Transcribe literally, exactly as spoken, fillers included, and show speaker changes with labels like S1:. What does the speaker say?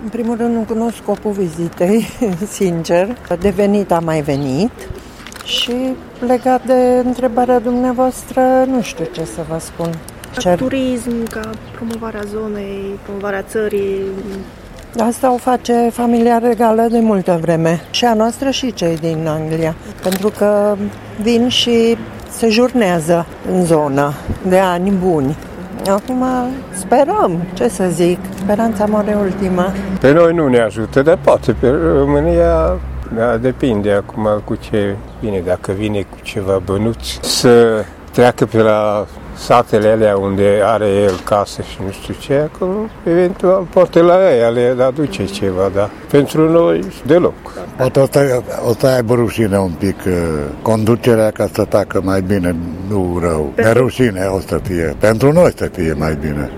S1: În primul rând nu cunosc scopul vizitei, sincer. De venit am mai venit și legat de întrebarea dumneavoastră, nu știu ce să vă spun.
S2: Ca turism, ca promovarea zonei, promovarea țării.
S1: Asta o face familia regală de multă vreme, și a noastră și cei din Anglia, pentru că vin și se jurnează în zonă de ani buni. Acum sperăm, ce să zic, speranța moare ultima.
S3: Pe noi nu ne ajută, dar poate pe România, da, depinde acum cu ce vine, dacă vine cu ceva bănuți, să treacă pe la satele alea unde are el casă și nu știu ce, acolo, eventual, poate la ea le aduce ceva, dar pentru noi deloc.
S4: Poate o să, o să aibă rușine un pic conducerea ca să tacă mai bine, nu rău. De rușine o să fie, pentru noi să fie mai bine.